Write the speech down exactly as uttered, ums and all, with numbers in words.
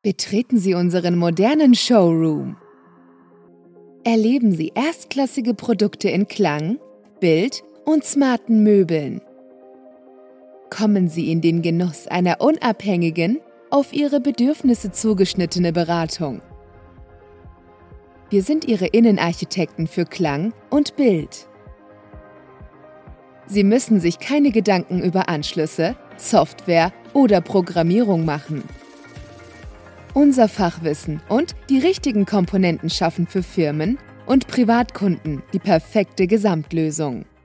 Betreten Sie unseren modernen Showroom. Erleben Sie erstklassige Produkte in Klang, Bild und smarten Möbeln. Kommen Sie in den Genuss einer unabhängigen, auf Ihre Bedürfnisse zugeschnittene Beratung. Wir sind Ihre Innenarchitekten für Klang und Bild. Sie müssen sich keine Gedanken über Anschlüsse, Software oder Programmierung machen. Unser Fachwissen und die richtigen Komponenten schaffen für Firmen und Privatkunden die perfekte Gesamtlösung.